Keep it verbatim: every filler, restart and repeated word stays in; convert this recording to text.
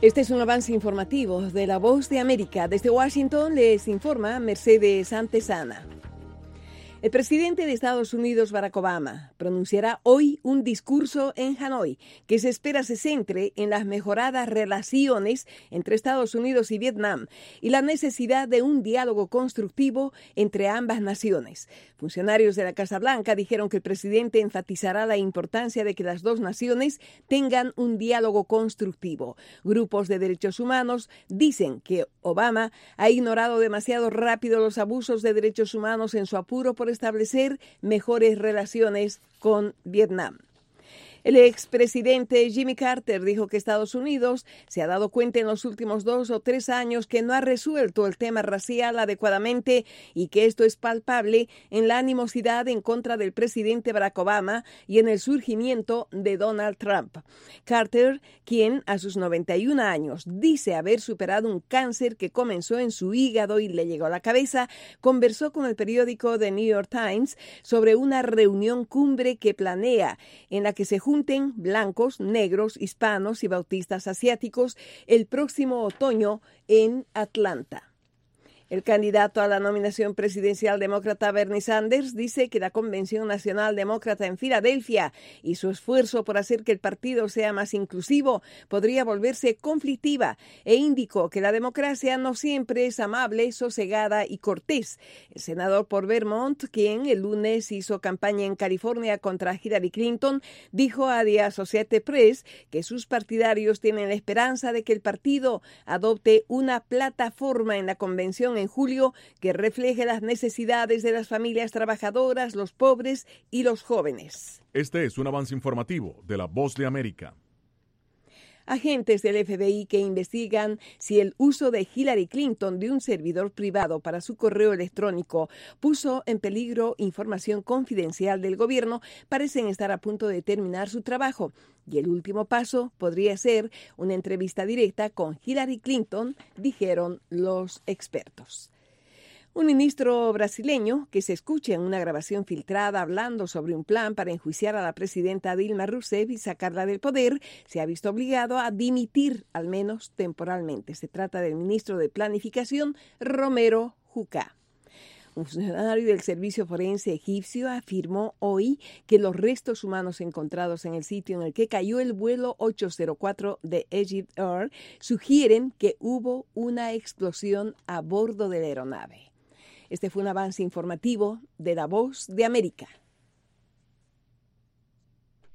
Este es un avance informativo de La Voz de América. Desde Washington les informa Mercedes Antesana. El presidente de Estados Unidos, Barack Obama, pronunciará hoy un discurso en Hanoi que se espera se centre en las mejoradas relaciones entre Estados Unidos y Vietnam y la necesidad de un diálogo constructivo entre ambas naciones. Funcionarios de la Casa Blanca dijeron que el presidente enfatizará la importancia de que las dos naciones tengan un diálogo constructivo. Grupos de derechos humanos dicen que Obama ha ignorado demasiado rápido los abusos de derechos humanos en su apuro por establecer mejores relaciones con Vietnam. El expresidente Jimmy Carter dijo que Estados Unidos se ha dado cuenta en los últimos dos o tres años que no ha resuelto el tema racial adecuadamente y que esto es palpable en la animosidad en contra del presidente Barack Obama y en el surgimiento de Donald Trump. Carter, quien a sus noventa y un años dice haber superado un cáncer que comenzó en su hígado y le llegó a la cabeza, conversó con el periódico The New York Times sobre una reunión cumbre que planea en la que se juntan blancos, negros, hispanos y bautistas asiáticos el próximo otoño en Atlanta. El candidato a la nominación presidencial demócrata Bernie Sanders dice que la Convención Nacional Demócrata en Filadelfia y su esfuerzo por hacer que el partido sea más inclusivo podría volverse conflictiva e indicó que la democracia no siempre es amable, sosegada y cortés. El senador por Vermont, quien el lunes hizo campaña en California contra Hillary Clinton, dijo a The Associated Press que sus partidarios tienen la esperanza de que el partido adopte una plataforma en la convención en julio que refleje las necesidades de las familias trabajadoras, los pobres y los jóvenes. Este es un avance informativo de La Voz de América. Agentes del F B I que investigan si el uso de Hillary Clinton de un servidor privado para su correo electrónico puso en peligro información confidencial del gobierno parecen estar a punto de terminar su trabajo. Y el último paso podría ser una entrevista directa con Hillary Clinton, dijeron los expertos. Un ministro brasileño que se escucha en una grabación filtrada hablando sobre un plan para enjuiciar a la presidenta Dilma Rousseff y sacarla del poder, se ha visto obligado a dimitir, al menos temporalmente. Se trata del ministro de Planificación, Romero Jucá. Un funcionario del Servicio Forense egipcio afirmó hoy que los restos humanos encontrados en el sitio en el que cayó el vuelo ocho cero cuatro de Egypt Air sugieren que hubo una explosión a bordo de la aeronave. Este fue un avance informativo de La Voz de América.